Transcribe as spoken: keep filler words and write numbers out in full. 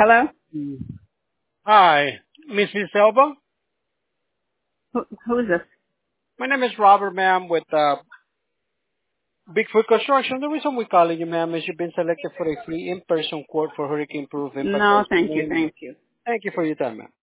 Hello? Mm. Hi, Miss Elba. Who, who is this? My name is Robert, ma'am, with uh, Bigfoot Construction. The reason we're calling you, ma'am, is you've been selected for a free in-person quote for hurricane-proof impact No, thank you, estimate. thank you. Thank you for your time, ma'am.